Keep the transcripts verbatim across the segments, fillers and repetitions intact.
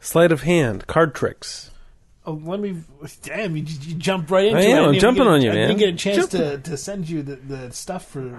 Sleight of hand, card tricks. Oh, let me. Damn, you, you jumped right into I it. am, I I'm didn't jumping get a- on you, I man. didn't get a chance to, Jumping. to send you the, the stuff for,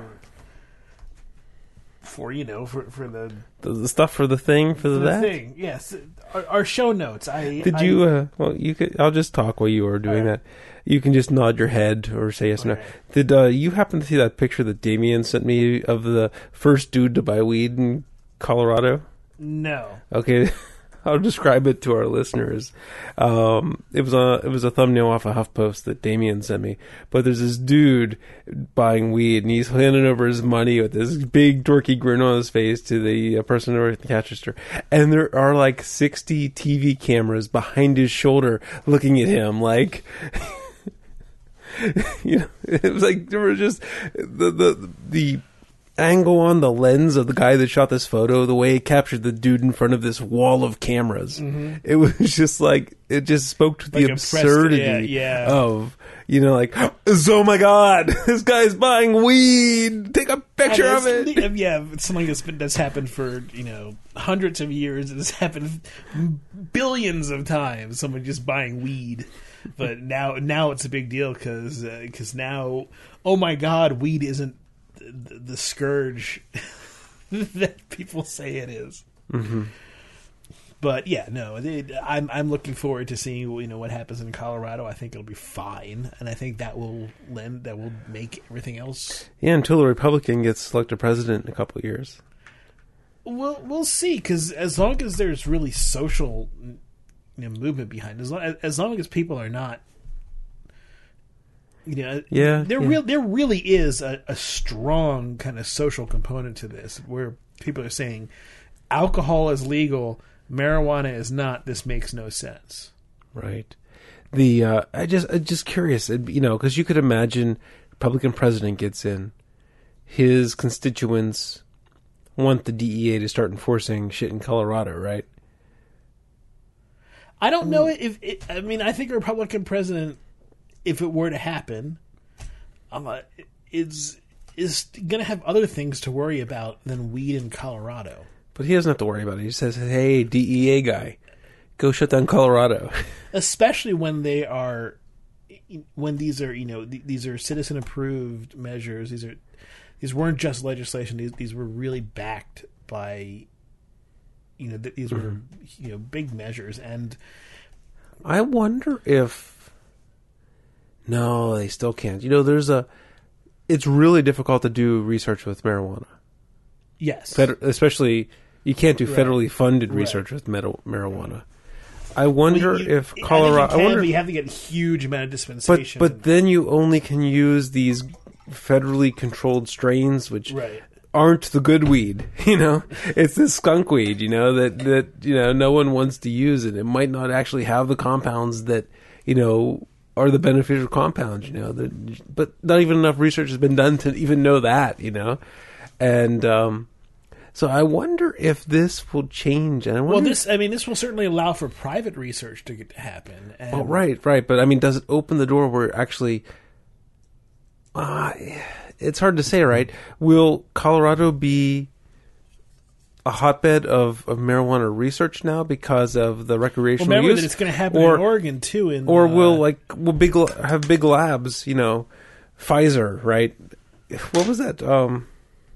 for you know, for, for the, The, the stuff for the thing, for, for the that? thing. Yes, our, our show notes. I Did I, you, uh, well, you could, I'll just talk while you are doing All right. that. You can just nod your head or say yes or no. All right. Did uh, you happen to see that picture that Damien sent me of the first dude to buy weed in Colorado? No. Okay, I'll describe it to our listeners. Um, it was a it was a thumbnail off a HuffPost that Damien sent me. But there's this dude buying weed, and he's handing over his money with this big dorky grin on his face to the uh, person over at the cash register. And there are like sixty T V cameras behind his shoulder looking at him, like. You know, it was like there were just the the the. angle on the lens of the guy that shot this photo, the way it captured the dude in front of this wall of cameras. Mm-hmm. It was just like, it just spoke to the Like absurdity yeah, yeah. of, you know, like, oh my God, this guy's buying weed. Take a picture And of it. it's- Yeah, it's something that's been, that's happened for you know hundreds of years. It's happened billions of times. Someone just buying weed, but now now it's a big deal because because now, oh my God, weed isn't the, the scourge that people say it is. Mm-hmm. But yeah, no, it, I'm I'm looking forward to seeing you know what happens in Colorado. I think it'll be fine, and I think that will lend that will make everything else. Yeah, until a Republican gets elected president in a couple of years. We'll we'll see, because as long as there's really social you know, movement behind it, as long as long as people are not, you know, Yeah, there yeah. real there really is a, a strong kind of social component to this, where people are saying alcohol is legal, marijuana is not. This makes no sense. Right. The uh, I just I'm just curious, it- you know, because you could imagine Republican president gets in, his constituents want the D E A to start enforcing shit in Colorado, right? I don't know if it, I mean I think a Republican president, if it were to happen, um, is is going to have other things to worry about than weed in Colorado. But he doesn't have to worry about it. He says, "Hey, D E A guy, go shut down Colorado." Especially when they are, when these are you know th- these are citizen approved measures. These are these weren't just legislation. These these were really backed by, you know, th- these were Mm-hmm. you know big measures. And I wonder if no, they still can't. You know, there's a. It's really difficult to do research with marijuana, yes, Feder- especially you can't do Right. federally funded Right. research with meta- marijuana. I wonder You- if I think Colorado. you I can, wonder, but you have to get a huge amount of but dispensation. but then you only can use these federally controlled strains, which right. aren't the good weed. You know, it's the skunk weed. You know that that you know no one wants to use it. It might not actually have the compounds that you know are the beneficial compounds. You know, that, but not even enough research has been done to even know that. You know, and um, so I wonder if this will change. And I wonder Well, this I mean, this will certainly allow for private research to get to happen. And Well, right, right. But I mean, does it open the door where actually, uh, it's hard to say, right? Will Colorado be a hotbed of, of marijuana research now because of the Well, recreational remember use? that it's going to happen or, in Oregon too. In Or uh, will like will big la- have big labs? You know, Pfizer, right? What was that? Um,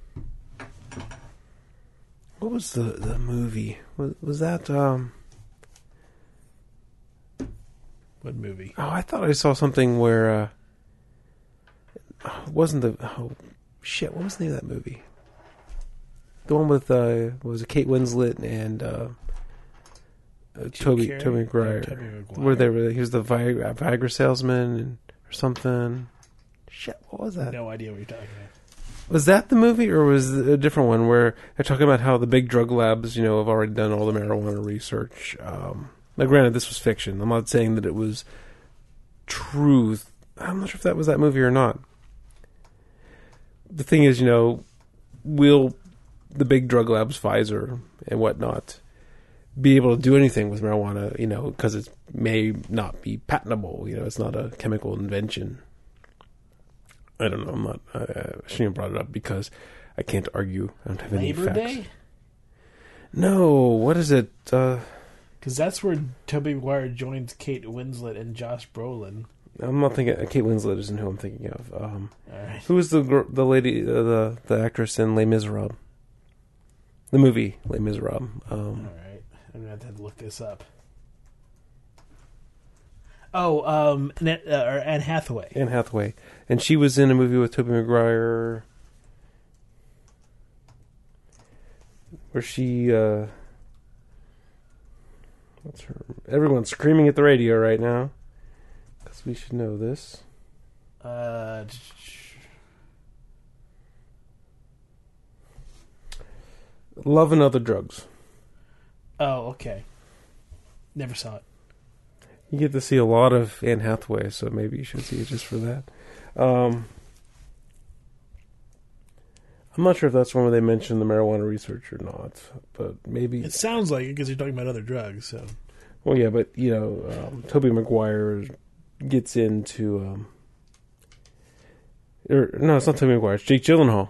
what was the the movie? Was, was that? Um, what movie? Oh, I thought I saw something where uh, it wasn't the oh shit. What was the name of that movie? The one with uh, what was it Kate Winslet and uh, uh, Toby Carey? Toby Oh, Maguire? Tobey Maguire. Where they were, he was the Viagra, Viagra salesman and, or something. Shit, what was that? No idea what you're talking about. Was that the movie, or was it a different one where they're talking about how the big drug labs, you know, have already done all the marijuana research? Um, now, granted, this was fiction. I'm not saying that it was truth. I'm not sure if that was that movie or not. The thing is, you know, will the big drug labs, Pfizer and whatnot, be able to do anything with marijuana, you know, because it may not be patentable. You know, it's not a chemical invention. I don't know. I'm not. I, I shouldn't have brought it up because I can't argue. I don't have any Labor facts. Day? No. What is it? Uh, Because that's where Tobey Maguire joins Kate Winslet and Josh Brolin. I'm not thinking... Kate Winslet isn't who I'm thinking of. Um, All right. Who was the gr- the lady, uh, the the actress in Les Miserables? The movie Les Miserables. Um, All right. I'm going to have to look this up. Oh, um, Net, uh, or Anne Hathaway. Anne Hathaway. And she was in a movie with Tobey Maguire where she... Uh, what's her... Everyone's screaming at the radio right now. Because we should know this. Uh... Love and Other Drugs. Oh, okay. Never saw it. You get to see a lot of Anne Hathaway, so maybe you should see it just for that. Um, I'm not sure if that's one where they mentioned the marijuana research or not, but maybe... It sounds like it because you're talking about other drugs, so... Well, yeah, but, you know, um, Tobey Maguire gets into... Um, or, no, it's not Tobey Maguire, it's Jake Gyllenhaal.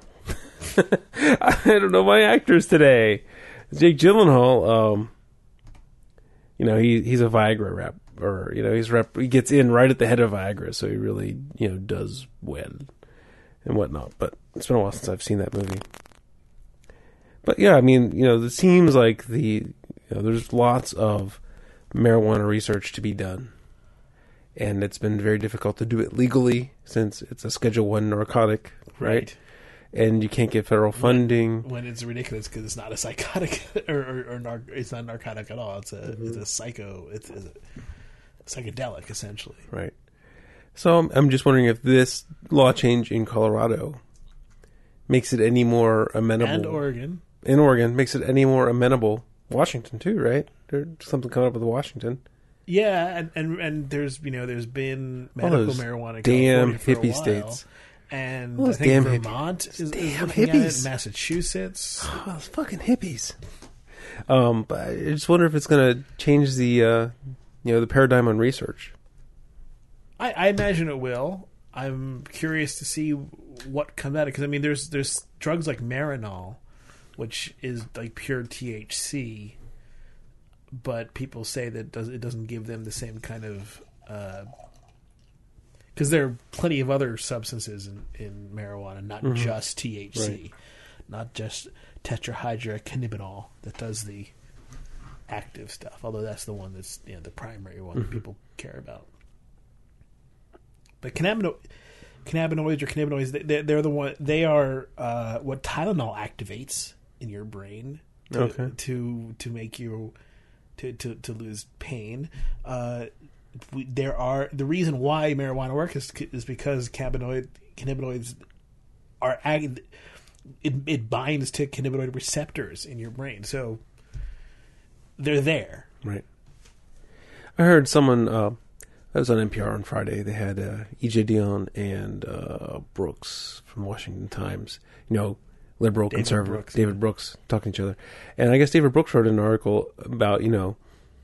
I don't know my actors today. Jake Gyllenhaal, um, you know, he he's a Viagra rep, or you know, he's rep. He gets in right at the head of Viagra, so he really, you know, does well and whatnot. But it's been a while since I've seen that movie. But yeah, I mean, you know, it seems like the you know, there's lots of marijuana research to be done, and it's been very difficult to do it legally since it's a Schedule One narcotic, right? right? And you can't get federal funding. When, when it's ridiculous because it's not a psychotic or, or, or nar- it's not narcotic at all. It's a mm-hmm. it's a psycho. It's, it's a psychedelic essentially. Right. So I'm, I'm just wondering if this law change in Colorado makes it any more amenable. And Oregon. In Oregon makes it any more amenable. Washington too, right? There's something coming up with Washington. Yeah, and, and and there's you know there's been medical marijuana. Damn for hippie a while. States. And well, I think damn Vermont hippies. is, damn is looking hippies. At it, Massachusetts. Oh, those fucking hippies. Um, but I just wonder if it's going to change the, uh, you know, the paradigm on research. I, I imagine it will. I'm curious to see what comes out of it because I mean, there's there's drugs like Marinol, which is like pure T H C, but people say that it, does, it doesn't give them the same kind of. Uh, Because there are plenty of other substances in, in marijuana, not mm-hmm. just T H C, right. not just tetrahydrocannabinol that does the active stuff. Although that's the one that's you know, the primary one mm-hmm. that people care about. But cannabino- cannabinoids or cannabinoids, they, they're the one. They are uh, what Tylenol activates in your brain to okay. to, to make you to, to, to lose pain. Uh, We, there are the reason why marijuana works is, is because cannabinoid cannabinoids are ag, it, it binds to cannabinoid receptors in your brain, so they're there. Right. I heard someone uh, that was on N P R on Friday. They had uh, E J Dionne and uh, Brooks from Washington Times. You know, liberal David conservative Brooks, David yeah. Brooks talking to each other, and I guess David Brooks wrote an article about you know.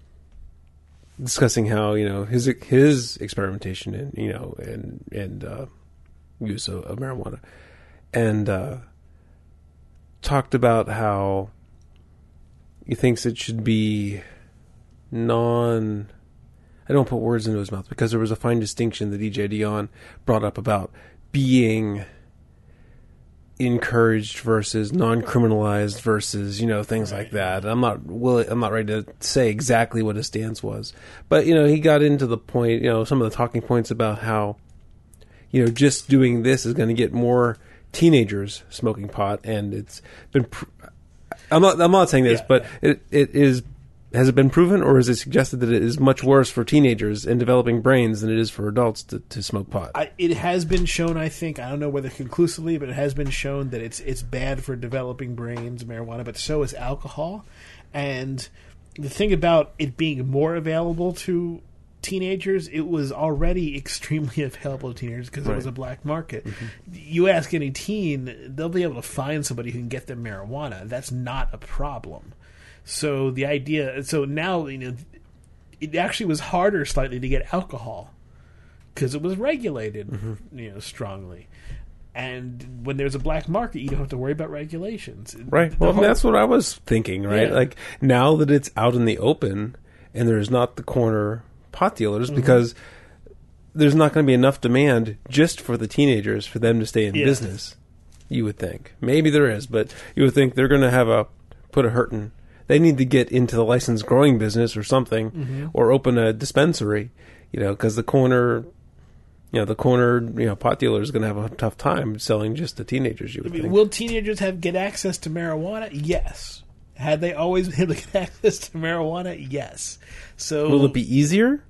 discussing how you know his his experimentation and you know and and uh, use of, of marijuana, and uh, talked about how he thinks it should be non. I don't put words into his mouth because there was a fine distinction that E J Dionne brought up about being encouraged versus non-criminalized versus you know things right. like that. I'm not willing. I'm not ready to say exactly what his stance was, but you know he got into the point. You know some of the talking points about how you know just doing this is going to get more teenagers smoking pot, and it's been. Pr- I'm not. I'm not saying this, yeah, but yeah. it it is. Has it been proven, or is it suggested that it is much worse for teenagers and developing brains than it is for adults to, to smoke pot? I, it has been shown, I think, I don't know whether conclusively, but it has been shown that it's it's bad for developing brains, marijuana, but so is alcohol. And the thing about it being more available to teenagers, it was already extremely available to teenagers because right. it was a black market. Mm-hmm. You ask any teen, they'll be able to find somebody who can get them marijuana. That's not a problem. So the idea, so now you know, it actually was harder slightly to get alcohol because it was regulated, mm-hmm. you know, strongly. And when there's a black market, you don't have to worry about regulations. Right. The well, whole, that's what I was thinking. Right. Yeah. Like now that it's out in the open, and there's not the corner pot dealers Mhm. because there's not going to be enough demand just for the teenagers for them to stay in Yeah. business. You would think. Maybe there is, but you would think they're going to have a put a hurtin'. They need to get into the licensed growing business or something, Mhm. or open a dispensary, you know, because the corner, you know, the corner, you know, pot dealer is going to have a tough time selling just to teenagers. You I would mean, think. will teenagers have get access to marijuana? Yes. Had they always been able to get access to marijuana? Yes. So Will it be easier?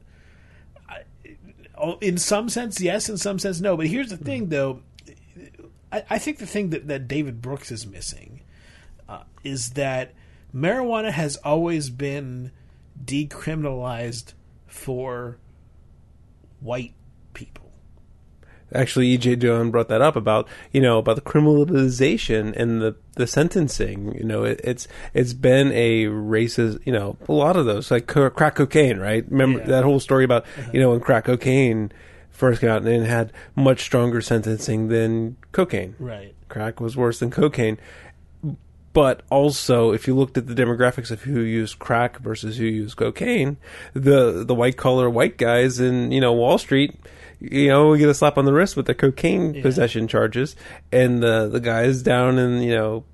Oh, in some sense, yes. In some sense, no. But here's the thing, though. I, I think the thing that, that David Brooks is missing uh, is that marijuana has always been decriminalized for white people. Actually, E J Dillon brought that up about, you know, about the criminalization and the, the sentencing. You know, it, it's it's been a racist, you know, a lot of those, like co- crack cocaine, right? Remember Yeah. that whole story about, Uh-huh. you know, when crack cocaine first came out and it had much stronger sentencing than cocaine. Right. Crack was worse than cocaine. But also, if you looked at the demographics of who used crack versus who used cocaine, the the white collar white guys in, you know, Wall Street, you know, get a slap on the wrist with the cocaine Yeah. possession charges, and the the guys down in, you know,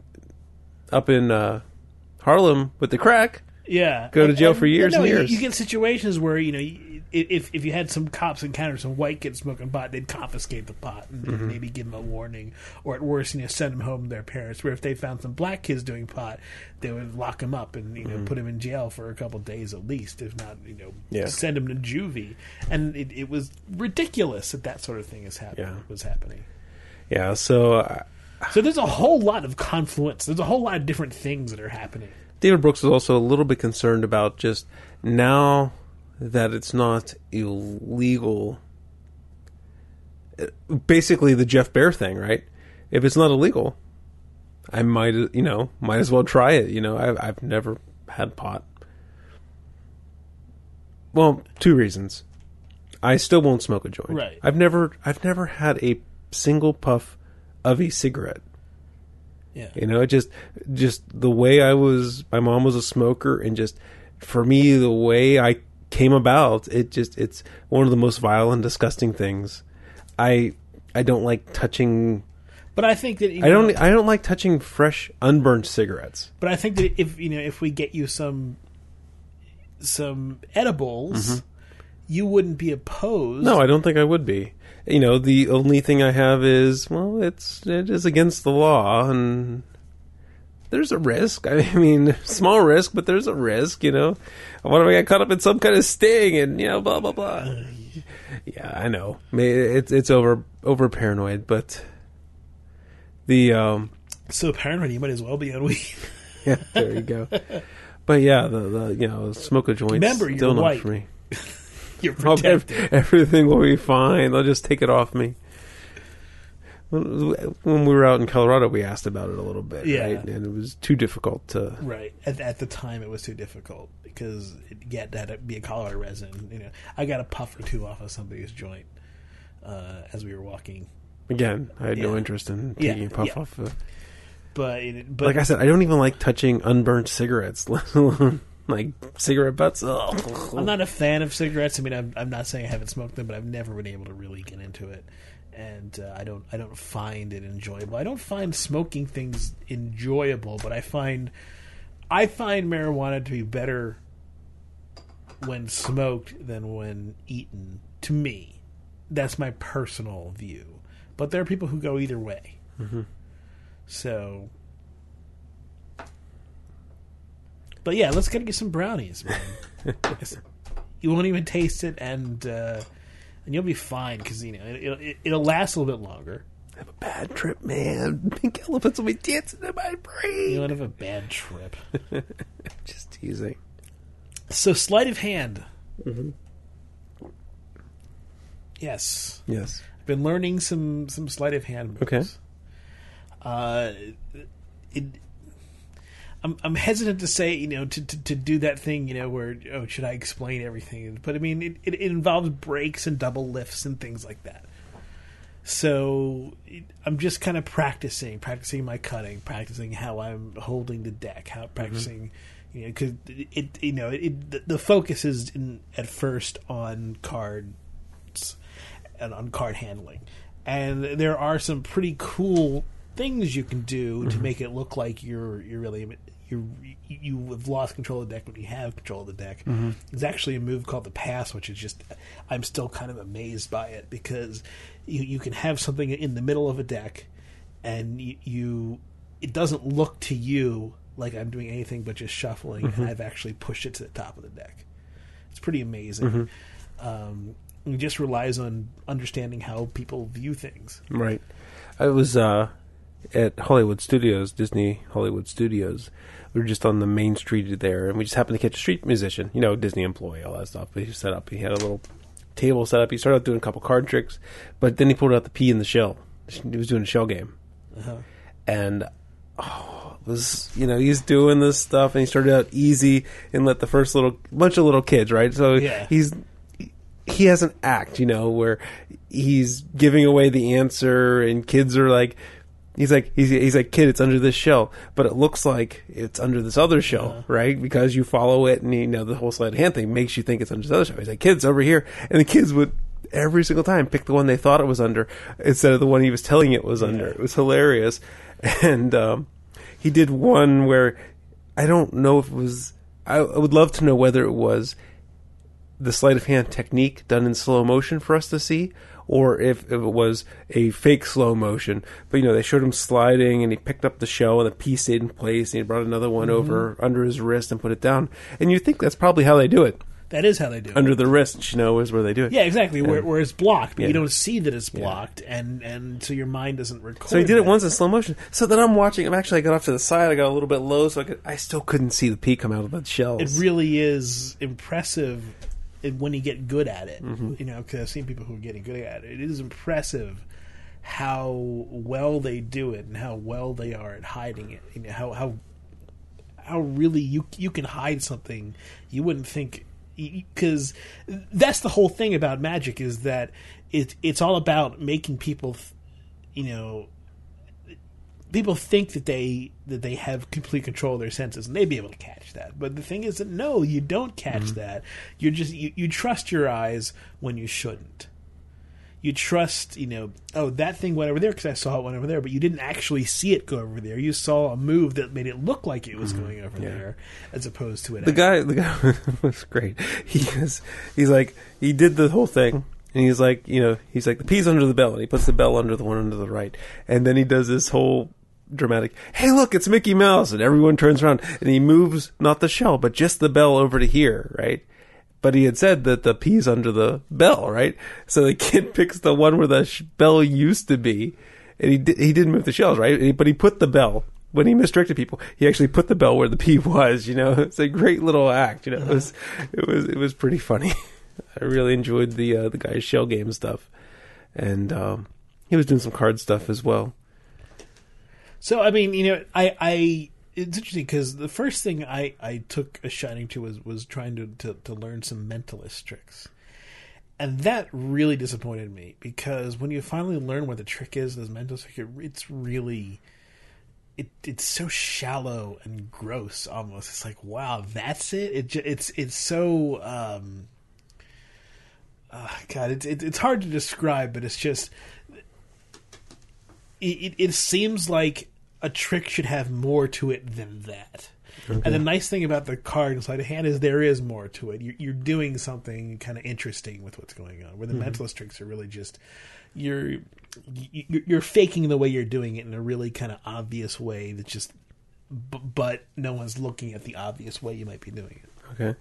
up in uh, Harlem with the crack Yeah. go to And- jail and, for years no, and you- years. You get situations where, you know, you- if if you had some cops encounter some white kids smoking pot, they'd confiscate the pot and Mm-hmm. maybe give them a warning, or at worst, you know, send them home to their parents. Where if they found some black kids doing pot, they would lock them up and, you know, Mm-hmm. put them in jail for a couple of days at least, if not, you know, Yeah. send them to juvie. And it, it was ridiculous that that sort of thing is happening. Yeah. Was happening. Yeah, so uh, So there's a whole lot of confluence. There's a whole lot of different things that are happening. David Brooks was also a little bit concerned about just now that it's not illegal. Basically, the Jeff Bear thing, right? If it's not illegal, I might, you know, might as well try it. You know, I've, I've never had pot. Well, two reasons. I still won't smoke a joint. Right. I've never, I've never had a single puff of a cigarette. Yeah. You know, it just just the way I was, my mom was a smoker, and just for me, the way I came about, it just it's one of the most vile and disgusting things. I I don't like touching. But I think that you I don't know, I don't like touching fresh unburned cigarettes. But I think that if you know if we get you some some edibles, you wouldn't be opposed. No, I don't think I would be. You know, the only thing I have is, well, it's it is against the law, and there's a risk. I mean, small risk, but there's a risk. You know, what if I get caught up in some kind of sting, and you know, blah blah blah. Yeah, I know. May- It's it's over over paranoid, but the um, So paranoid, you might as well be on weed. yeah, there you go. But yeah, the, the you know, smoke a joint. Remember, still you're not white. for me. You're I'll- protected. everything will be fine. They'll just take it off me. When we were out in Colorado, we asked about it a little bit, Yeah. right? And it was too difficult to. Right. At, at the time, it was too difficult because it, you had to, had to be a Colorado resident. You know, I got a puff or two off of somebody's joint uh, as we were walking. Again, I had no Yeah. interest in Yeah, taking a puff yeah. off of. But it, but Like I said, I don't even like touching unburned cigarettes, let alone like cigarette butts. Ugh. I'm not a fan of cigarettes. I mean, I'm, I'm not saying I haven't smoked them, but I've never been able to really get into it, and uh, I don't I don't find it enjoyable. I don't find smoking things enjoyable, but I find I find marijuana to be better when smoked than when eaten. To me, that's my personal view. But there are people who go either way. Mm-hmm. So. But yeah, let's gotta get some brownies, man. You won't even taste it, and uh, and you'll be fine because you know it, it'll, it'll last a little bit longer. I have a bad trip, man. Pink elephants will be dancing in my brain. You'll have a bad trip. Just teasing. So sleight of hand. Mm-hmm. Yes, Yes. I've been learning some some sleight of hand moves. Okay. Uh, it. I'm I'm hesitant to say, you know, to, to, to do that thing, you know, where, oh, should I explain everything? But I mean, it, it, it involves breaks and double lifts and things like that. So it, I'm just kind of practicing, practicing my cutting, practicing how I'm holding the deck, how practicing, You know, because it, it, you know, it, the, the focus is in, at first on cards and on card handling, and there are some pretty cool things you can do mm-hmm. to make it look like you're you're really you you have lost control of the deck when you have control of the deck. Mm-hmm. There's actually a move called the pass, which is just I'm still kind of amazed by it because you you can have something in the middle of a deck, and you, you it doesn't look to you like I'm doing anything but just shuffling, mm-hmm. and I've actually pushed it to the top of the deck. It's pretty amazing. Mm-hmm. Um, it just relies on understanding how people view things. Right. I was uh, at Hollywood Studios, Disney Hollywood Studios. We were just on the main street there, and we just happened to catch a street musician, you know, Disney employee, all that stuff. But he set up, he had a little table set up. He started out doing a couple card tricks, but then he pulled out the pea in the shell. He was doing a shell game. Uh-huh. And, oh, was, you know, he's doing this stuff, and he started out easy and let the first little bunch of little kids, right? So yeah. he's he has an act, you know, where he's giving away the answer, and kids are like, he's like, he's, he's like, kid, it's under this shell, but it looks like it's under this other shell, uh-huh. right? Because you follow it, and you know the whole sleight of hand thing makes you think it's under this other shell. He's like, kids, over here, and the kids would every single time pick the one they thought it was under instead of the one he was telling it was yeah. under. It was hilarious, and um, he did one where I don't know if it was. I, I would love to know whether it was the sleight of hand technique done in slow motion for us to see, or if, if it was a fake slow motion. But, you know, they showed him sliding, and he picked up the shell, and the piece stayed in place, and he brought another one mm-hmm. over under his wrist and put it down. And you think that's probably how they do it. That is how they do it. Under the wrist, you know, is where they do it. Yeah, exactly, and, where, where it's blocked, but yeah. you don't see that it's blocked, yeah. and, and so your mind doesn't record So he did that. it once in slow motion. So then I'm watching, I'm actually, I got off to the side, I got a little bit low, so I could, I still couldn't see the pea come out of the shells. It really is impressive when you get good at it, mm-hmm. you know, because I've seen people who are getting good at it. It is impressive how well they do it and how well they are at hiding it. You know, how how how really you you can hide something you wouldn't think, because that's the whole thing about magic, is that it it's all about making people, you know, people think that they that they have complete control of their senses, and they'd be able to catch that. But the thing is that no, you don't catch mm-hmm. that. You're just you, you trust your eyes when you shouldn't. You trust, you know, oh, that thing went over there because I saw it went over there, but you didn't actually see it go over there. You saw a move that made it look like it was mm-hmm. going over yeah. there, as opposed to it. The guy, the guy was great. He is, he's like, he did the whole thing. And he's like, you know, he's like, the pea's under the bell. And he puts the bell under the one under the right. And then he does this whole dramatic, hey, look, it's Mickey Mouse. And everyone turns around. And he moves, not the shell, but just the bell over to here, right? But he had said that the pea's under the bell, right? So the kid picks the one where the sh- bell used to be. And he, di- he didn't move the shells, right? He, but he put the bell. When he misdirected people, he actually put the bell where the pea was, you know? It's a great little act, you know? It was, it was, it was pretty funny. I really enjoyed the uh, the guy's shell game stuff, and um, he was doing some card stuff as well. So I mean, you know, I, I it's interesting because the first thing I, I took a shining to was was trying to, to, to learn some mentalist tricks, and that really disappointed me, because when you finally learn what the trick is, this mentalist trick, it's really it it's so shallow and gross almost. It's like, wow, that's it. It it's it's so. Um, Uh, God, it's it, it's hard to describe, but it's just it, it, it seems like a trick should have more to it than that. Okay. And the nice thing about the card and sleight of hand is there is more to it. You're, you're doing something kind of interesting with what's going on. Where the mm-hmm. mentalist tricks are really just you're you're faking the way you're doing it in a really kind of obvious way that just, but no one's looking at the obvious way you might be doing it. Okay.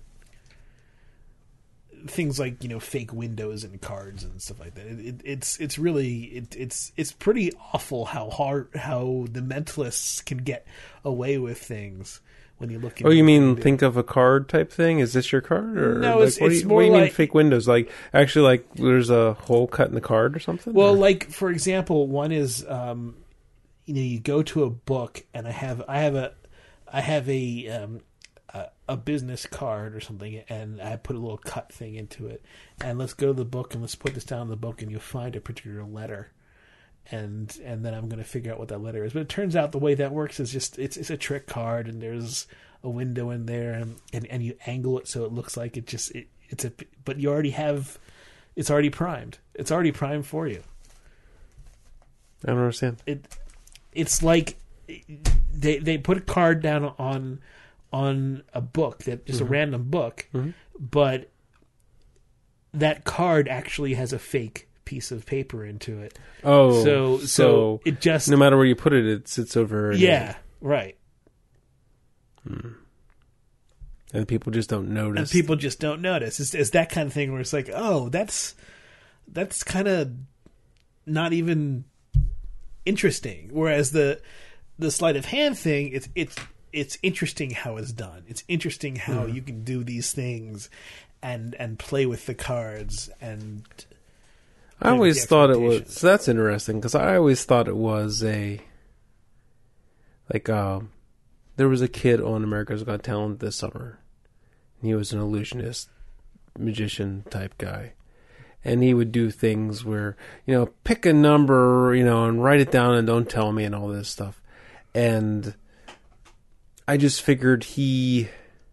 Things like, you know, fake windows and cards and stuff like that. It, it, it's it's really it, it's it's pretty awful how hard how the mentalists can get away with things when you look. Oh, you mean think of a card type thing? Is this your card? Or no, like, it's, what it's do you, more what do you like, mean fake windows? Like actually, like there's a hole cut in the card or something? Well, or? like for example, one is um, you know, you go to a book, and I have I have a I have a um, a business card or something, and I put a little cut thing into it, and let's go to the book and let's put this down in the book, and you'll find a particular letter, and and then I'm going to figure out what that letter is. But it turns out the way that works is just it's it's a trick card, and there's a window in there, and, and, and you angle it so it looks like it just it, it's a. But you already have, it's already primed. It's already primed for you. I don't understand. It, it's like they they put a card down on on a book that just mm-hmm. a random book, mm-hmm. but that card actually has a fake piece of paper into it. Oh, so so, so it just no matter where you put it, it sits over. Yeah, it. Right. Hmm. And people just don't notice. And people just don't notice. It's, it's that kind of thing where it's like, oh, that's that's kind of not even interesting. Whereas the the sleight of hand thing, it's it's it's interesting how it's done. It's interesting how mm. you can do these things and and play with the cards. And I always thought it was. So that's interesting because I always thought it was a like um, there was a kid on America's Got Talent this summer. He was an illusionist, magician type guy. And he would do things where, you know, pick a number, you know, and write it down and don't tell me and all this stuff. And I just figured he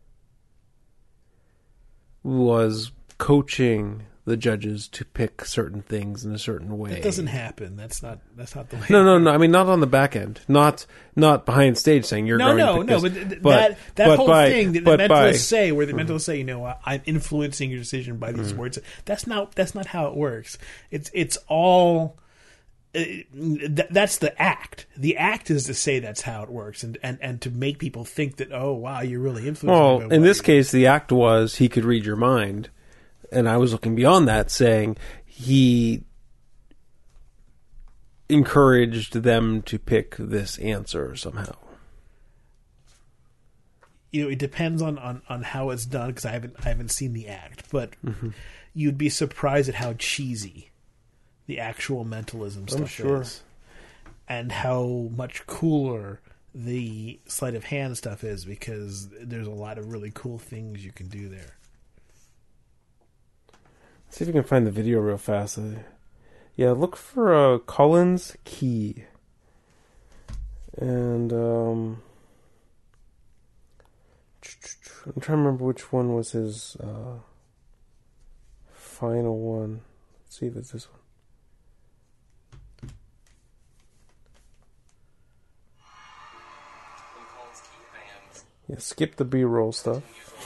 was coaching the judges to pick certain things in a certain way. That doesn't happen. That's not that's not the way. No, no, no. I mean, not on the back end. Not not behind stage saying you're no, going no, to pick no. this. But th- but that that but whole by, thing that the mentalists by, say, where the mentalists say, you know, I'm influencing your decision by these mm. words. That's not that's not how it works. It's it's all. Uh, th- that's the act. The act is to say that's how it works, and, and, and to make people think that, oh wow, you're really influencing. Well, in this case, the act was he could read your mind. And I was looking beyond that, saying he encouraged them to pick this answer somehow. You know, it depends on, on, on how it's done because I haven't I haven't seen the act, but mm-hmm. you'd be surprised at how cheesy the actual mentalism stuff I'm sure. is, and how much cooler the sleight of hand stuff is because there's a lot of really cool things you can do there. See if you can find the video real fast. Uh, yeah, look for uh, Collins Key. And um, I'm trying to remember which one was his uh, final one. Let's see if it's this one. Yeah, skip the B-roll stuff.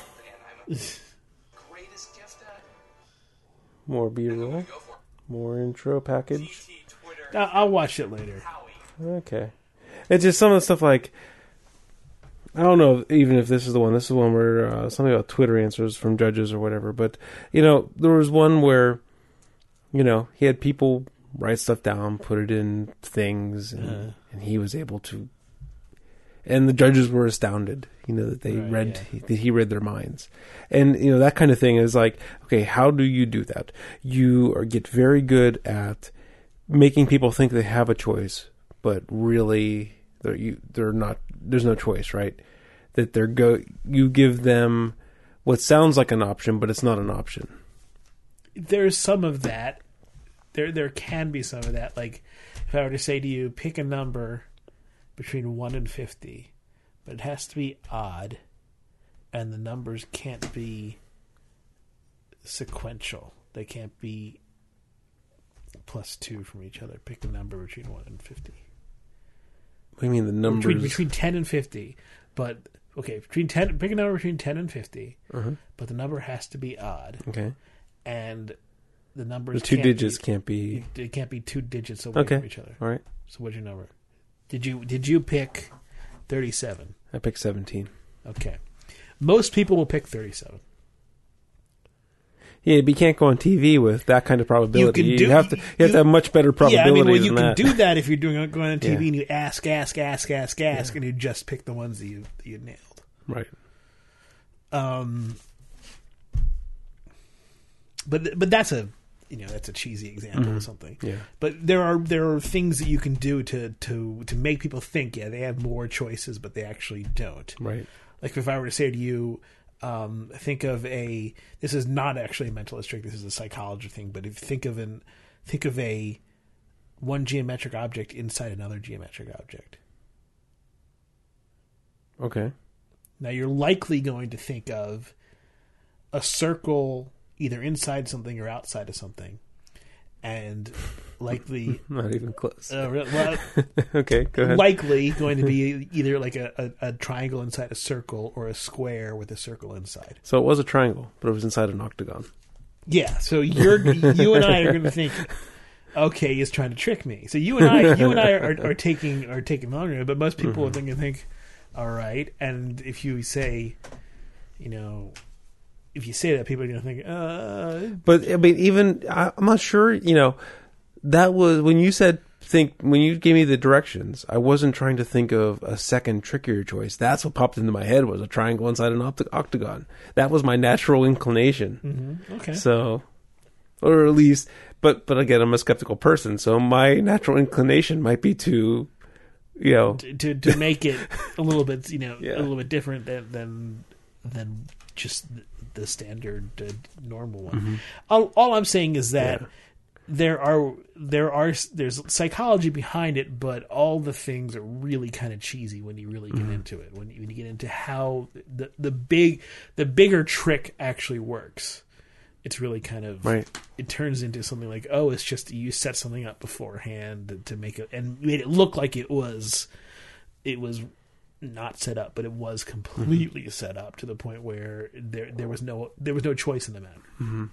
More B-roll. More intro package. I'll watch it later. Okay. It's just some of the stuff like... I don't know even if this is the one. This is the one where uh, something about Twitter answers from judges or whatever. But, you know, there was one where, you know, he had people write stuff down, put it in things, and, uh. and he was able to... And the judges were astounded, you know, that they right, read, yeah. that he read their minds. And, you know, that kind of thing is like, okay, how do you do that? You are, get very good at making people think they have a choice, but really they're, you, they're not, there's no choice, right? That they're go, you give them what sounds like an option, but it's not an option. There's some of that. There, there can be some of that. Like, if I were to say to you, pick a number between one and fifty, but it has to be odd, and the numbers can't be sequential. They can't be plus two from each other. Pick a number between one and fifty. What do you mean the numbers? Between, between ten and fifty, but okay, between ten. Pick a number between ten and fifty, uh-huh. but the number has to be odd. Okay, and the numbers the two can't digits be, can't be. It can't be two digits away okay. from each other. All right. So what's your number? Did you did you pick thirty-seven? I picked seventeen. Okay. Most people will pick thirty-seven. Yeah, but you can't go on T V with that kind of probability. You, do, you have to you, you have to have much better probability. Yeah, I mean, well, you than can that. do that if you're doing going on T V yeah. and you ask, ask, ask, ask, ask, yeah. and you just pick the ones that you that you nailed. Right. Um. But but that's a you know that's a cheesy example mm-hmm. of something. Yeah. But there are there are things that you can do to to to make people think yeah they have more choices but they actually don't. Right. Like if I were to say to you, um, think of a this is not actually a mentalist trick. This is a psychology thing. But if you think of an think of a one geometric object inside another geometric object. Okay. Now you're likely going to think of a circle either inside something or outside of something, and likely not even close. Uh, well, okay, go ahead. Likely going to be either like a, a, a triangle inside a circle or a square with a circle inside. So it was a triangle, but it was inside an octagon. Yeah. So you're you and I are going to think, okay, he's trying to trick me. So you and I, you and I are, are taking are taking longer, but most people mm-hmm. are thinking, think, all right. And if you say, you know. If you say that, people are going to think, uh... But, I mean, even, I'm not sure, you know, that was, when you said, think, when you gave me the directions, I wasn't trying to think of a second trickier choice. That's what popped into my head, was a triangle inside an opt- octagon. That was my natural inclination. Mm-hmm. Okay. So, or at least, but, but again, I'm a skeptical person, so my natural inclination might be to, you know... To, to, to make it a little bit, you know, yeah. a little bit different than, than, than just... the standard uh, normal one. Mm-hmm. All, all I'm saying is that yeah. there are there are there's psychology behind it, but all the things are really kind of cheesy when you really get mm-hmm. into it. When you, when you get into how the the big the bigger trick actually works, it's really kind of right. It turns into something like, oh, it's just you set something up beforehand to make it and made it look like it was it was. Not set up, but it was completely mm-hmm. set up to the point where there there was no there was no choice in the matter. Mm-hmm.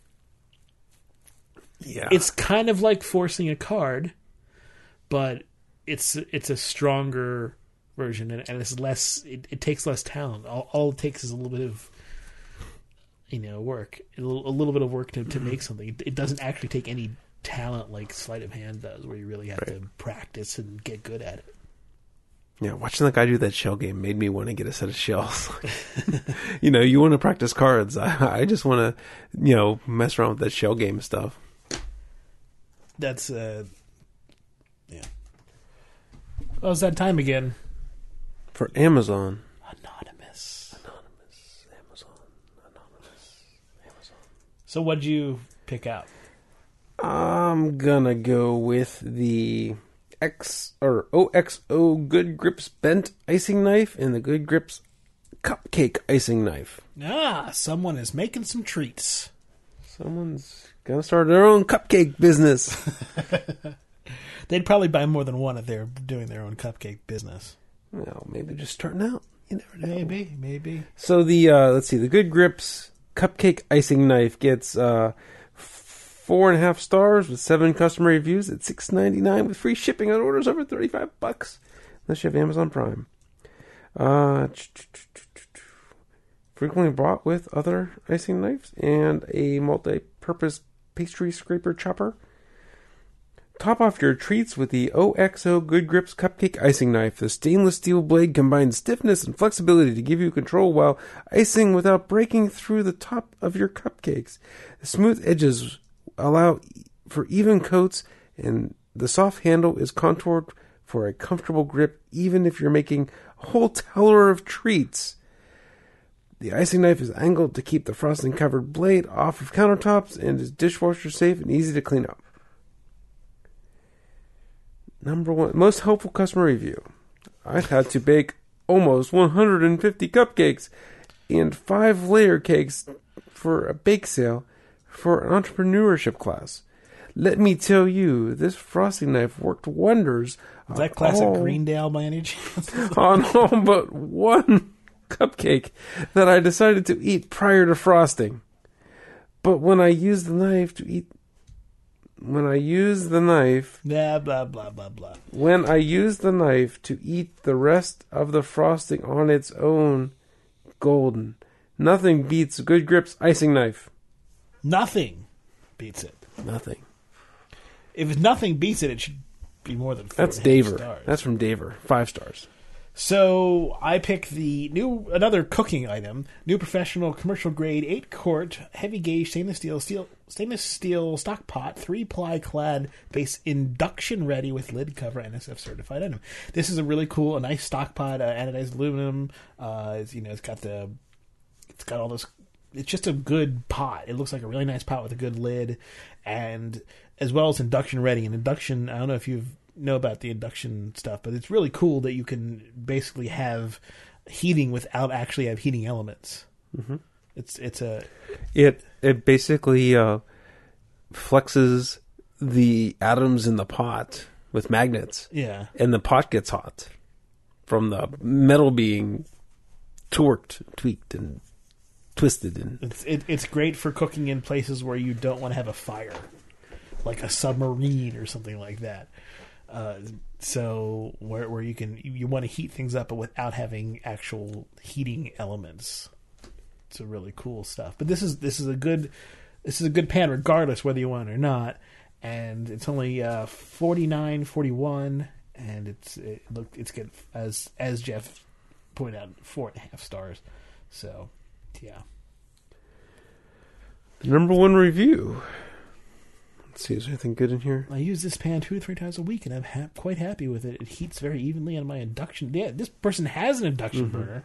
Yeah, it's kind of like forcing a card, but it's it's a stronger version, and, and it's less. It, it takes less talent. All, all it takes is a little bit of you know work, a little, a little bit of work to, to make something. It, it doesn't actually take any talent like sleight of hand does, where you really have right. to practice and get good at it. Yeah, watching that guy do that shell game made me want to get a set of shells. You know, you want to practice cards. I, I just want to, you know, mess around with that shell game stuff. That's, uh, yeah. Well, it's that time again. For Amazon. Anonymous. Anonymous. Amazon. Anonymous. Amazon. So what'd you pick out? I'm gonna go with the... X or O X O Good Grips bent icing knife and the Good Grips cupcake icing knife. Ah, someone is making some treats. Someone's gonna start their own cupcake business. They'd probably buy more than one if they're doing their own cupcake business. Well, maybe just starting out. You never know. Maybe, maybe. So the uh, let's see, the Good Grips cupcake icing knife gets uh, four and a half stars with seven customer reviews at six ninety-nine with free shipping on orders over thirty-five bucks. Unless you have Amazon Prime. Uh, frequently bought with other icing knives and a multi-purpose pastry scraper chopper. Top off your treats with the O X O Good Grips cupcake icing knife. The stainless steel blade combines stiffness and flexibility to give you control while icing without breaking through the top of your cupcakes. The smooth edges allow for even coats, and the soft handle is contoured for a comfortable grip, even if you're making a whole tower of treats. The icing knife is angled to keep the frosting-covered blade off of countertops and is dishwasher safe and easy to clean up. Number one, most helpful customer review. I've had to bake almost one hundred fifty cupcakes and five layer cakes for a bake sale for an entrepreneurship class. Let me tell you, this frosting knife worked wonders. Is that classic all, Greendale by any chance? On all but one cupcake that I decided to eat prior to frosting. But when I used the knife to eat... When I used the knife... Blah, blah, blah, blah, blah. When I used the knife to eat the rest of the frosting on its own, golden. Nothing beats Good Grips icing knife. Nothing beats it. Nothing. If nothing beats it, it should be more than four That's Daver. stars. That's from Daver. Five stars. So I picked the new another cooking item, new professional commercial grade eight quart heavy gauge stainless steel steel stainless steel stock pot, three ply clad base, induction ready with lid cover, N S F certified item. This is a really cool, a nice stock pot, uh, anodized aluminum. Uh, it's, you know, it's got the, it's got all this. It's just a good pot. It looks like a really nice pot with a good lid, and as well as induction ready. And induction, I don't know if you know about the induction stuff, but it's really cool that you can basically have heating without actually have heating elements. Mm-hmm. It's it's a it it basically uh, flexes the atoms in the pot with magnets, yeah, and the pot gets hot from the metal being torqued, tweaked, and twisted. And it's it, it's great for cooking in places where you don't want to have a fire, like a submarine or something like that. Uh, so where where you can you, you want to heat things up, but without having actual heating elements. It's a really cool stuff. But this is this is a good this is a good pan regardless whether you want it or not. And it's only uh, forty-nine forty-one, and it's it look it's good as as Jeff pointed out, four and a half stars. So yeah. The number one review. Let's see, is there anything good in here? I use this pan two or three times a week, and I'm ha- quite happy with it. It heats very evenly on my induction. Yeah, this person has an induction mm-hmm. burner.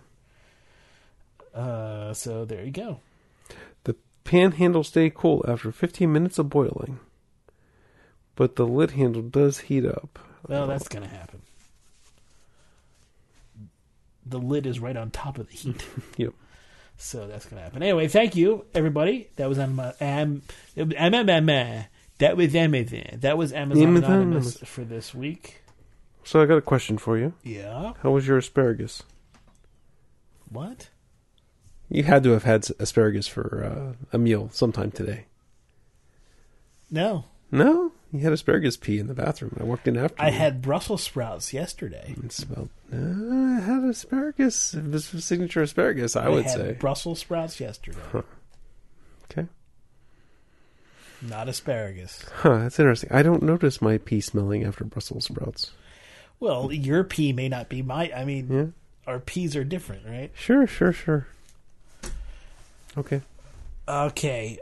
Uh, so there you go. The pan handle stay cool after fifteen minutes of boiling, but the lid handle does heat up. Well, oh. that's going to happen. The lid is right on top of the heat. Yep. So that's going to happen. Anyway, thank you, everybody. That was um, um, um, um, um, uh, that was Amazon. That was Amazon Anonymous for this week. So I got a question for you. Yeah. How was your asparagus? What? You had to have had asparagus for uh, a meal sometime today. No. No? You had asparagus pea in the bathroom. I walked in after I you. had Brussels sprouts yesterday. It smelled... Uh, I had asparagus. It was signature asparagus, I, I would had say. Brussels sprouts yesterday. Huh. Okay. Not asparagus. Huh, that's interesting. I don't notice my pea smelling after Brussels sprouts. Well, your pea may not be my... I mean, yeah. Our peas are different, right? Sure, sure, sure. Okay. Okay.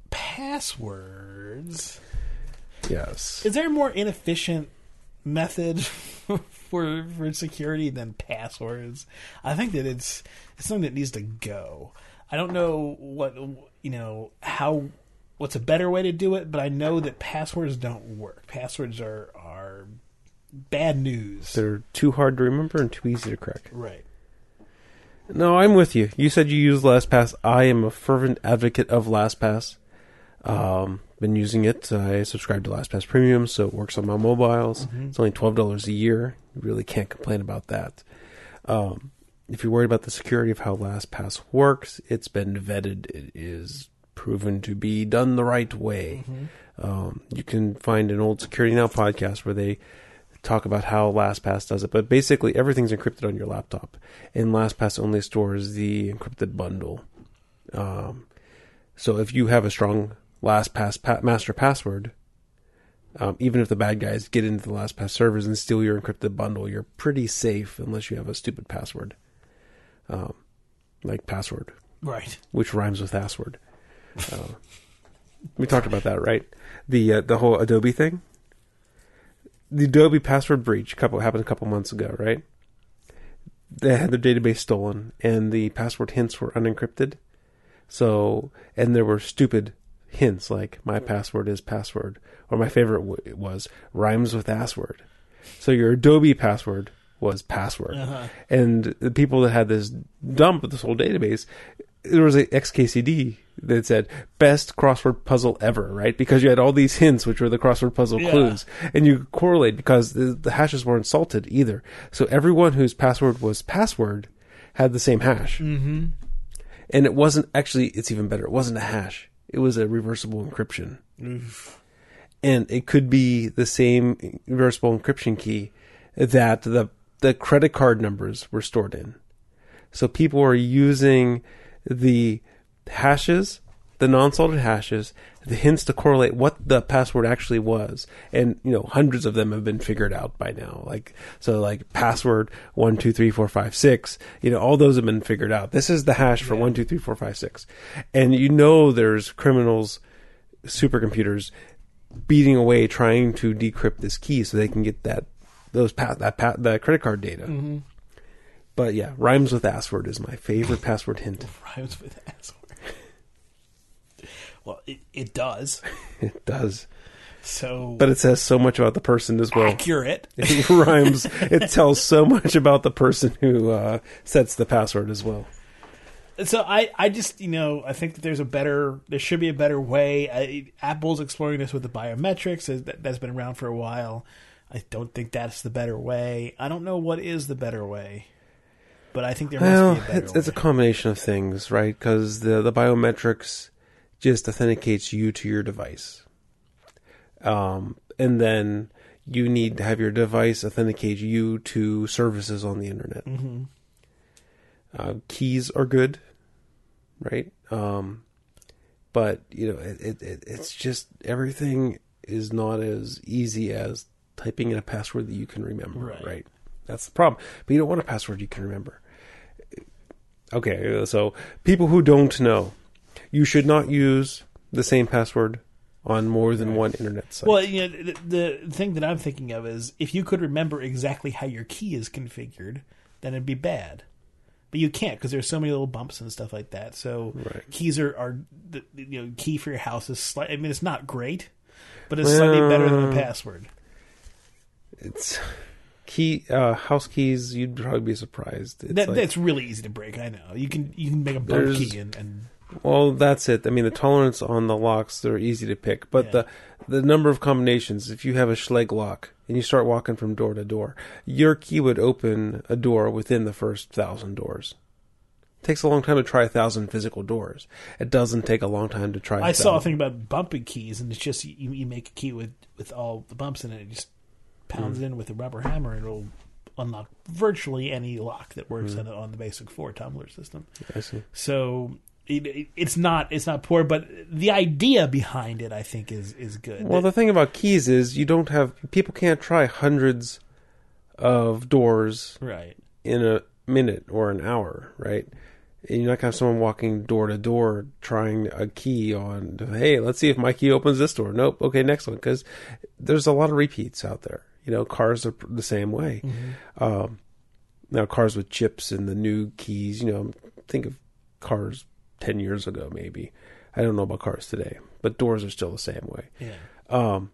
Passwords. Yes. Is there a more inefficient method for for security than passwords? I think that it's it's something that needs to go. I don't know what you know how what's a better way to do it, but I know that passwords don't work. Passwords are are bad news. They're too hard to remember and too easy to crack. Right. No, I'm with you. You said you use LastPass. I am a fervent advocate of LastPass. Um, been using it. I subscribe to LastPass Premium, so it works on my mobiles. Mm-hmm. It's only twelve dollars a year. You really can't complain about that. Um, if you're worried about the security of how LastPass works, it's been vetted. It is proven to be done the right way. Mm-hmm. Um, you can find an old Security Now podcast where they talk about how LastPass does it, but basically everything's encrypted on your laptop, and LastPass only stores the encrypted bundle. Um, so if you have a strong LastPass pa- master password, um, even if the bad guys get into the LastPass servers and steal your encrypted bundle, you're pretty safe unless you have a stupid password, um, like password, right? Which rhymes with assword. Uh, we talked about that, right? The uh, the whole Adobe thing. The Adobe password breach couple happened a couple months ago, right? They had their database stolen, and the password hints were unencrypted. So, and there were stupid hints like "my password is password," or my favorite w- was "rhymes with assword." So your Adobe password was password, uh-huh. And the people that had this dump of this whole database, there was a X K C D that said best crossword puzzle ever, right? Because you had all these hints, which were the crossword puzzle yeah. clues, and you correlate because the, the hashes weren't salted either. So everyone whose password was password had the same hash. Mm-hmm. And it wasn't actually, it's even better. It wasn't a hash. It was a reversible encryption. Oof. And it could be the same reversible encryption key that the, the credit card numbers were stored in. So people were using the hashes, the non-salted hashes, the hints to correlate what the password actually was. And, you know, hundreds of them have been figured out by now. Like, so like password one, two, three, four, five, six, you know, all those have been figured out. This is the hash for yeah. one, two, three, four, five, six. And you know, there's criminals, supercomputers beating away trying to decrypt this key so they can get that, those, pa- that, pa- that credit card data. Mm-hmm. But yeah, rhymes with assword is my favorite password hint. Rhymes with assword. Well, it, it does. It does. So, but it says so much about the person as well. Accurate. It rhymes. It tells so much about the person who uh, sets the password as well. So I, I just, you know, I think that there's a better, there should be a better way. I, Apple's exploring this with the biometrics. That, that's been around for a while. I don't think that's the better way. I don't know what is the better way, but I think there well, must be a better it's, way. it's a combination of things, right? Because the, the biometrics just authenticates you to your device. Um, and then you need to have your device authenticate you to services on the internet. Mm-hmm. Uh, keys are good, right? Um, but, you know, it, it, it's just everything is not as easy as typing in a password that you can remember, right? right? That's the problem. But you don't want a password you can remember. Okay, so people who don't know, you should not use the same password on more than right. one internet site. Well, you know, the, the thing that I'm thinking of is if you could remember exactly how your key is configured, then it'd be bad. But you can't because there's so many little bumps and stuff like that. So right. keys are, are the, you know, key for your house is slightly. I mean, it's not great, but it's well, slightly better than a password. It's key uh, house keys. You'd probably be surprised. It's that, like, that's really easy to break. I know you can you can make a bump key and, and. Well, that's it. I mean, the tolerance on the locks, they're easy to pick, but yeah. the the number of combinations. If you have a Schlage lock and you start walking from door to door, your key would open a door within the first thousand doors. It takes a long time to try a thousand physical doors. It doesn't take a long time to try. I a saw a thing about bumping keys, and it's just you, you make a key with, with all the bumps in it. It just pounds mm. in with a rubber hammer, and it'll unlock virtually any lock that works mm. on, on the basic four tumbler system. I see. So. It, it, it's not it's not poor, but the idea behind it, I think, is, is good. Well, the thing about keys is you don't have people can't try hundreds of doors right. in a minute or an hour, right? And you're not gonna have someone walking door to door trying a key on. Hey, let's see if my key opens this door. Nope. Okay, next one, because there's a lot of repeats out there. You know, cars are the same way. Mm-hmm. Um, now, cars with chips and the new keys. You know, think of cars ten years ago, maybe. I don't know about cars today, but doors are still the same way. Yeah. Um,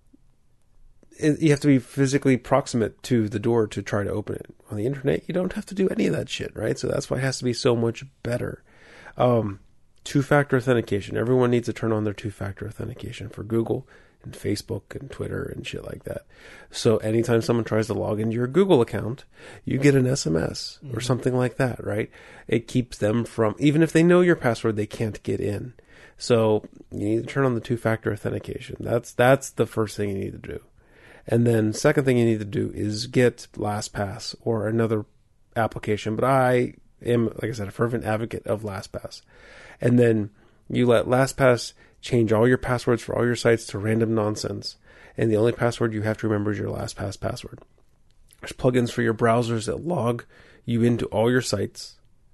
it, you have to be physically proximate to the door to try to open it. On the internet, you don't have to do any of that shit, right? So that's why it has to be so much better. Um, two-factor authentication. Everyone needs to turn on their two-factor authentication for Google and Facebook and Twitter and shit like that. So anytime someone tries to log into your Google account, you get an S M S or something like that, right? It keeps them from, even if they know your password, they can't get in. So you need to turn on the two-factor authentication. That's that's the first thing you need to do. And then second thing you need to do is get LastPass or another application. But I am, like I said, a fervent advocate of LastPass. And then you let LastPass change all your passwords for all your sites to random nonsense. And the only password you have to remember is your LastPass password. There's plugins for your browsers that log you into all your sites.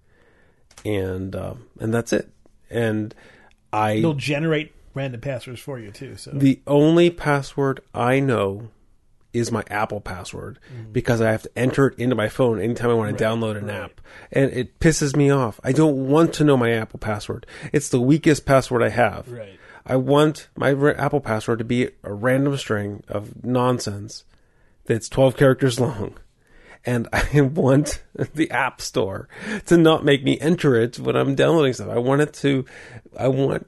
And uh, and that's it. And I... They'll generate random passwords for you, too. So the only password I know is my Apple password mm. because I have to enter it into my phone anytime I want to right, download an right. app. And it pisses me off. I don't want to know my Apple password. It's the weakest password I have. Right. I want my Apple password to be a random string of nonsense that's twelve characters long. And I want the App Store to not make me enter it when I'm downloading stuff. I want it to, I want,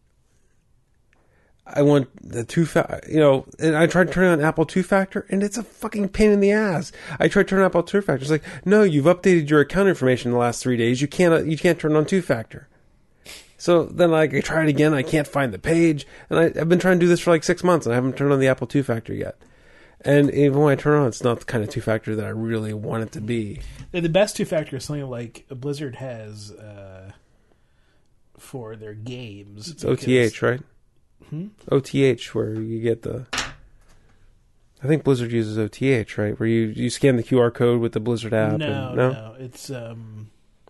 I want the two factor, you know, and I tried turning on Apple two factor and it's a fucking pain in the ass. I tried turning on Apple two factor. It's like, no, you've updated your account information in the last three days. You can't, you can't turn on two factor. So then like, I try it again. I can't find the page. And I, I've been trying to do this for like six months and I haven't turned on the Apple two factor yet. And even when I turn it on, it's not the kind of two-factor that I really want it to be. The best two-factor is something like Blizzard has uh, for their games. It's O T H, right? Hmm? O T H, where you get the... I think Blizzard uses O T H, right? Where you, you scan the Q R code with the Blizzard app. No, and, no? no. It's... Um,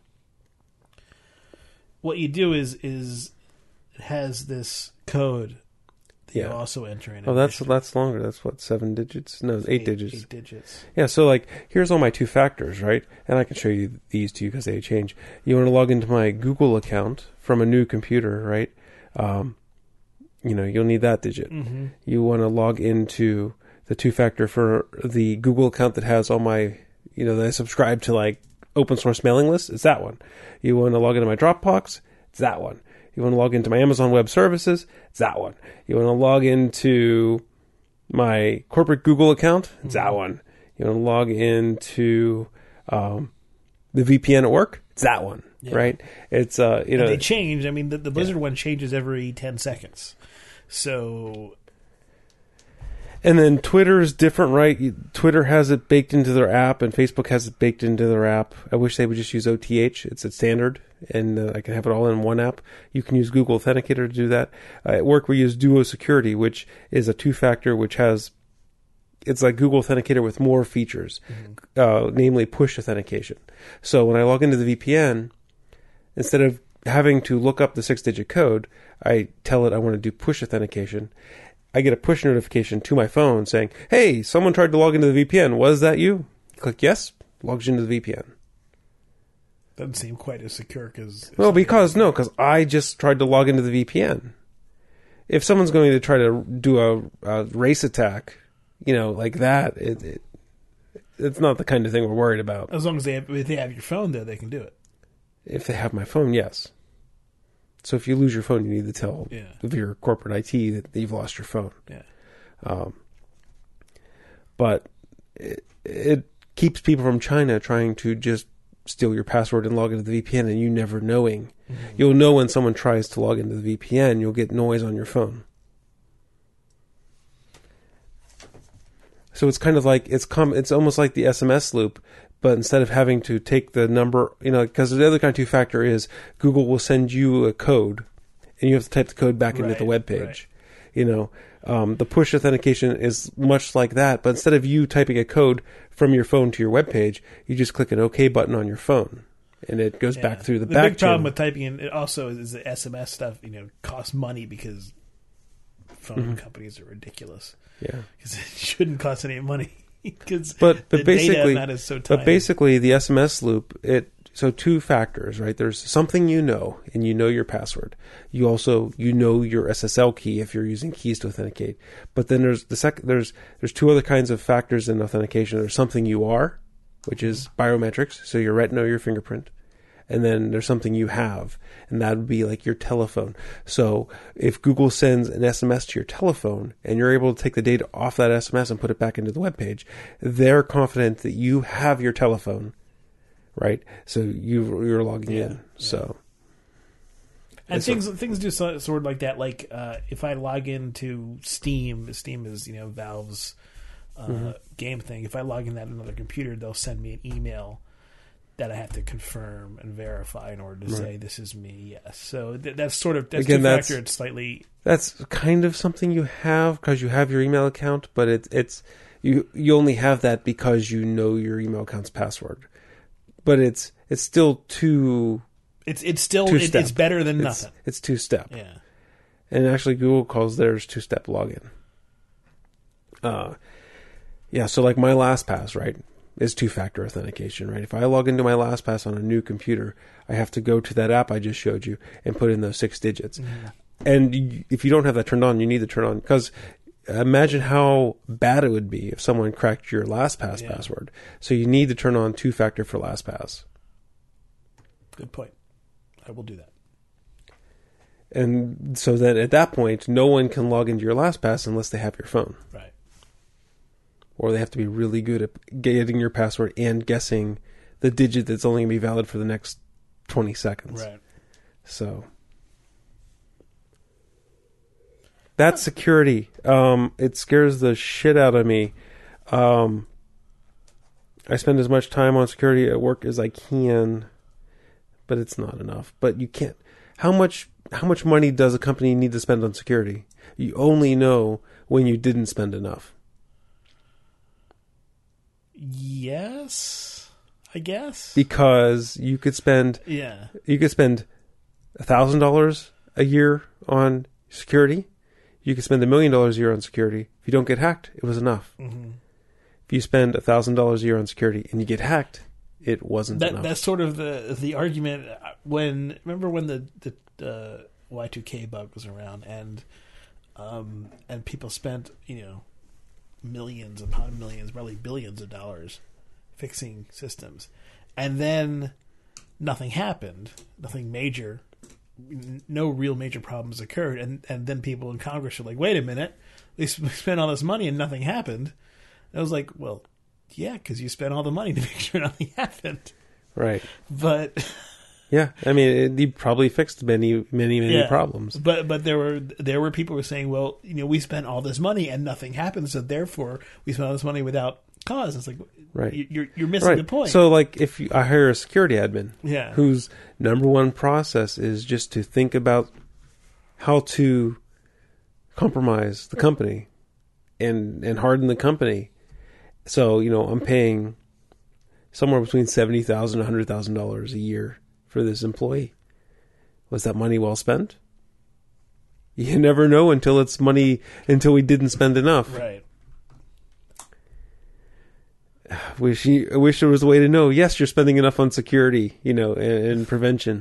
what you do is, is it has this code... Yeah. You also enter in. Oh, that's that's longer. That's what, seven digits? No, eight, eight digits. Eight digits. Yeah. So like, here's all my two factors, right? And I can show you these two because they change. You want to log into my Google account from a new computer, right? Um, you know, you'll need that digit. Mm-hmm. You want to log into the two-factor for the Google account that has all my, you know, that I subscribe to like open source mailing lists. It's that one. You want to log into my Dropbox. It's that one. You want to log into my Amazon Web Services. It's that one. You want to log into my corporate Google account. It's mm-hmm. that one. You want to log into um, the V P N at work. It's that one. Yeah. Right? It's uh, you know, and they change. I mean, the, the Blizzard yeah. one changes every ten seconds. So, and then Twitter is different, right? Twitter has it baked into their app, and Facebook has it baked into their app. I wish they would just use O T H. It's a standard, and uh, I can have it all in one app. You can use Google Authenticator to do that. Uh, at work, we use Duo Security, which is a two-factor, which has it's like Google Authenticator with more features, mm-hmm. uh, namely push authentication. So when I log into the V P N, instead of having to look up the six-digit code, I tell it I want to do push authentication. I get a push notification to my phone saying, hey, someone tried to log into the V P N. Was that you? You click yes, logs you into the V P N. Doesn't seem quite as secure as... Well, because, no, because I just tried to log into the V P N. If someone's going to try to do a, a race attack, you know, like that, it, it it's not the kind of thing we're worried about. As long as they have, if they have your phone, though, they can do it. If they have my phone, yes. So if you lose your phone, you need to tell yeah. your corporate I T that you've lost your phone. Yeah. Um, but it, it keeps people from China trying to just steal your password and log into the V P N, and you never knowing. Mm-hmm. You'll know when someone tries to log into the V P N. You'll get noise on your phone. So it's kind of like it's com- It's almost like the S M S loop. But instead of having to take the number, you know, because the other kind of two-factor is Google will send you a code, and you have to type the code back into right, the web page. Right. You know, um, the push authentication is much like that, but instead of you typing a code from your phone to your web page, you just click an OK button on your phone, and it goes yeah. back through the, the back big problem channel. with typing in it also is the S M S stuff. You know, costs money because phone mm-hmm. companies are ridiculous. Yeah, because it shouldn't cost any money. But but basically, data is so but basically, the S M S loop it so two factors, right? There's something you know, and you know your password. You also you know your S S L key if you're using keys to authenticate. But then there's the second there's there's two other kinds of factors in authentication. There's something you are, which is biometrics, so your retina or your fingerprint. And then there's something you have, and that would be like your telephone. So if Google sends an S M S to your telephone and you're able to take the data off that S M S and put it back into the web page, they're confident that you have your telephone, right? So you, you're logging yeah, in. Yeah. So, and things like, things do sort of like that. Like uh, if I log into Steam, Steam is you know Valve's uh, mm-hmm. game thing. If I log in that on another computer, they'll send me an email that I have to confirm and verify in order to right. say this is me. Yes, so th- that's sort of that's Again, two-factor. That's, it's slightly that's kind of something you have because you have your email account, but it's it's you you only have that because you know your email account's password. But it's it's still two. It's it's still it, it's better than it's, nothing. It's two step. Yeah, and actually Google calls theirs two step login. Uh, yeah. So like my LastPass, right? Is two-factor authentication, right? If I log into my LastPass on a new computer, I have to go to that app I just showed you and put in those six digits. Mm-hmm. And if you don't have that turned on, you need to turn on because imagine how bad it would be if someone cracked your LastPass yeah. password. So you need to turn on two-factor for LastPass. Good point. I will do that. And so then at that point, no one can log into your LastPass unless they have your phone. Right. Or they have to be really good at getting your password and guessing the digit that's only going to be valid for the next twenty seconds. Right. So that's security. Um, it scares the shit out of me. Um, I spend as much time on security at work as I can, but it's not enough. But you can't. How much? How much money does a company need to spend on security? You only know when you didn't spend enough. Yes, I guess. Because you could spend yeah. you could spend a thousand dollars a year on security. You could spend a million dollars a year on security. If you don't get hacked, it was enough. Mm-hmm. If you spend a thousand dollars a year on security and you get hacked, it wasn't that, enough. That's sort of the the argument when remember when the the uh, Y two K bug was around and um, and people spent you know millions upon millions, probably billions of dollars fixing systems, and then nothing happened, nothing major, no real major problems occurred, and and then people in Congress are like, wait a minute, they spent all this money and nothing happened. And I was like, well, yeah, because you spent all the money to make sure nothing happened. Right. But yeah, I mean, it, you probably fixed many, many, many yeah, problems. But but there were there were people who were saying, well, you know, we spent all this money and nothing happened, so therefore we spent all this money without cause. It's like, right, you're you're missing right. the point. So, like, if you, I hire a security admin, yeah, whose number one process is just to think about how to compromise the company and and harden the company. So, you know, I'm paying somewhere between seventy thousand dollars and one hundred thousand dollars a year for this employee. Was that money well spent? You never know until it's money, until we didn't spend enough. Right. Wish you, I wish there was a way to know, yes, you're spending enough on security, you know, and, and prevention.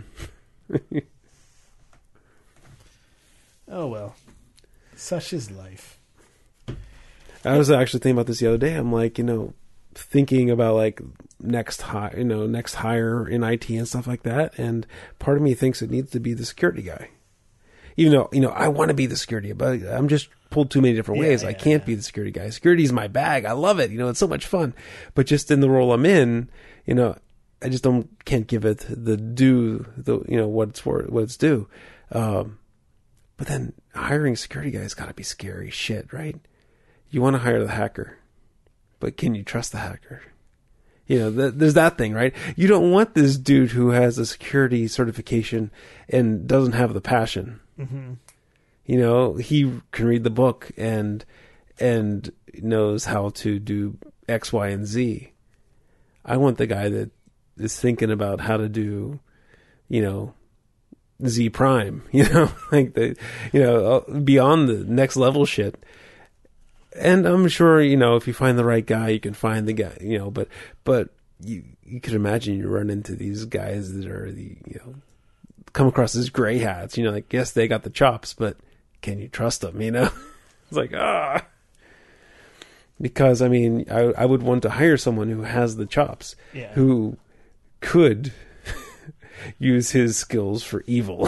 Oh, well. Such is life. I was actually thinking about this the other day. I'm like, you know, thinking about like next hire, you know, next hire in I T and stuff like that. And part of me thinks it needs to be the security guy. Even though, you know, I want to be the security, but I'm just pulled too many different yeah, ways. Yeah, I can't yeah. be the security guy. Security is my bag. I love it. You know, it's so much fun. But just in the role I'm in, you know, I just don't can't give it the due, the you know what it's for, what it's due. Um, but then hiring a security guy has got to be scary shit, right? You want to hire the hacker, but can you trust the hacker? You know, th- there's that thing, right? You don't want this dude who has a security certification and doesn't have the passion. Mm-hmm. You know, he can read the book and and knows how to do X, Y, and Z. I want the guy that is thinking about how to do, you know, Z prime. You know, like the, you know, beyond the next level shit. And I'm sure, you know, if you find the right guy, you can find the guy, you know, but, but you, you can imagine you run into these guys that are the, you know, come across as gray hats, you know, like, yes, they got the chops, but can you trust them, you know? It's like, ah, because I mean, I, I would want to hire someone who has the chops, yeah. who could use his skills for evil.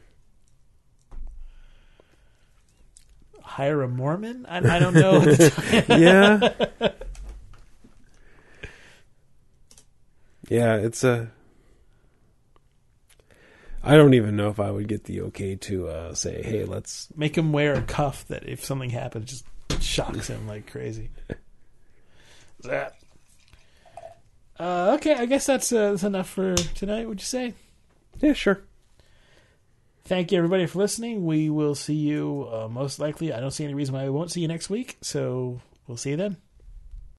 Hire a Mormon? I, I don't know. yeah. Yeah, it's a... I don't even know if I would get the okay to uh, say, hey, let's... Make him wear a cuff that if something happens, just shocks him like crazy. That. Uh, okay, I guess that's, uh, that's enough for tonight, would you say? Yeah, sure. Thank you, everybody, for listening. We will see you uh, most likely. I don't see any reason why we won't see you next week, so we'll see you then.